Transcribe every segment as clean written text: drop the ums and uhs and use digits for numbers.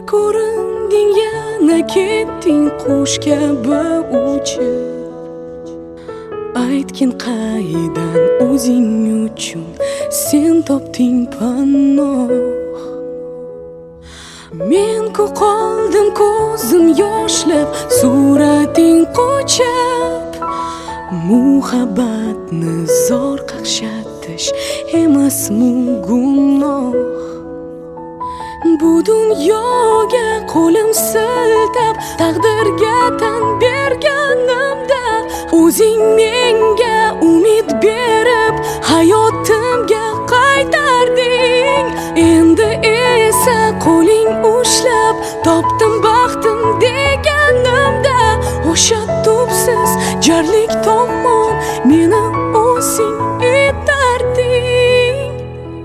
ko'rinding yana ketding qush kabi uchib. Aytgin qaydan o'zing uchun sen topding panoh. Men qoldim ko'zim yoshlab surating qochib. Muhabbatni zor qaqshatish emasmi gunoh? Bu dunyoga qo'lim siltab taqdirga tan berganimda o'zing menga umid berib hayotimga qaytarding. Endi esa qo'ling ushlab topdim baxtim deganimda o'sha tubsiz jarlik tomon meni o'zing etarding.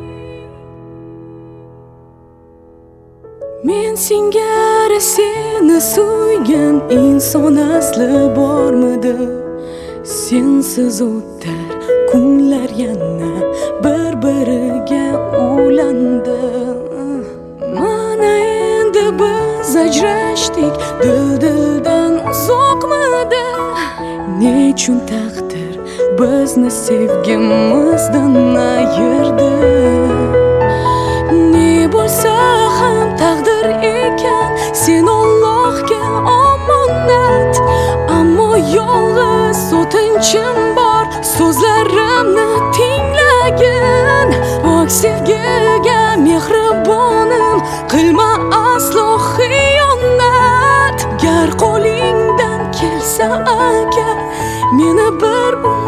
Men singari seni suygan inson asli bormidi? Sensiz o'tar kunlar yana bir-biriga ulandi. Mana endi biz ajrashdik, dil-dildan uzoqmidi? Nechun taqdir bizni sevgimizdan ayirdi? Ne bo'lsa ham taqdir ekan, sen Allohga omonat. Ammo yolg'iz o'tinchim bor, so'zlarimni tinglagin. Pok sevgiga mehribonim, qilma aslo xiyonat. Gar qo'lingdan kelsa agar meni bir